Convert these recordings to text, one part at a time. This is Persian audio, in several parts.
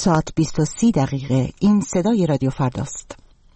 ساعت 20:30 این صدای رادیو فرداست.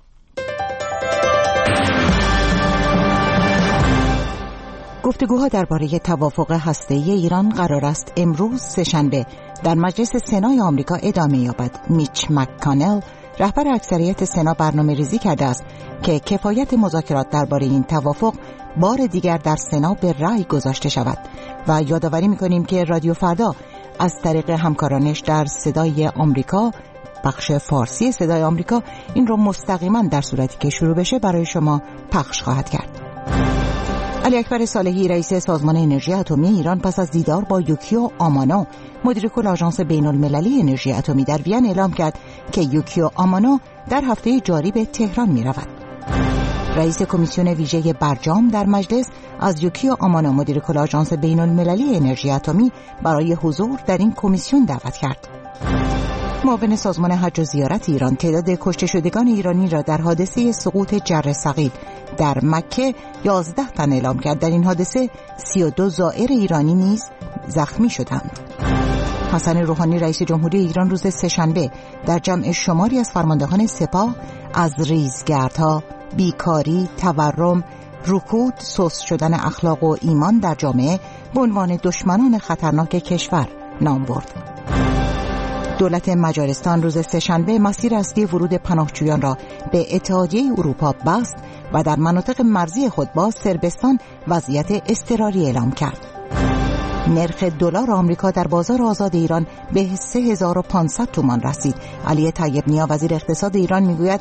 گفتگوها درباره توافق هسته‌ای ایران قرار است امروز سه‌شنبه در مجلس سنای آمریکا ادامه یابد. میچ مک‌کانل رهبر اکثریت سنا برنامه‌ریزی کرده است که کفایت مذاکرات درباره این توافق بار دیگر در سنا به رأی گذاشته شود و یادآوری می‌کنیم که رادیو فردا از طریق همکارانش در صدای آمریکا، بخش فارسی صدای آمریکا، این رو مستقیما در صورتی که شروع بشه برای شما پخش خواهد کرد. علی اکبر صالحی رئیس سازمان انرژی اتمی ایران پس از دیدار با یوکیو آمانو مدیر کل آژانس بین‌المللی انرژی اتمی در وین اعلام کرد که یوکیو آمانو در هفته جاری به تهران می‌رود. رئیس کمیسیون ویژه برجام در مجلس از یوکیو آمانو مدیر کل آژانس بین‌المللی انرژی اتمی برای حضور در این کمیسیون دعوت کرد. معاون سازمان حج و زیارت ایران تعداد کشته شدگان ایرانی را در حادثه سقوط جره ثقیل در مکه 11 تن اعلام کرد. در این حادثه 32 زائر ایرانی نیز زخمی شدند. حسن روحانی رئیس جمهوری ایران روز سه‌شنبه در جمع شماری از فرماندهان سپاه از ریزگردها، بیکاری، تورم، رکود، سست شدن اخلاق و ایمان در جامعه به عنوان دشمنان خطرناک کشور نام برد. دولت مجارستان روز سه‌شنبه مسیر اصلی ورود پناهجویان را به اتحادیه اروپا بست و در مناطق مرزی خود با صربستان وضعیت اضطراری اعلام کرد. نرخ دلار آمریکا در بازار آزاد ایران به 3500 تومان رسید. علی طیب نیا وزیر اقتصاد ایران میگوید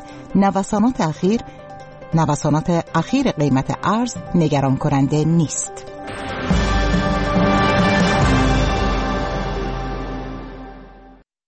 نوسانات اخیر قیمت ارز نگران کننده نیست.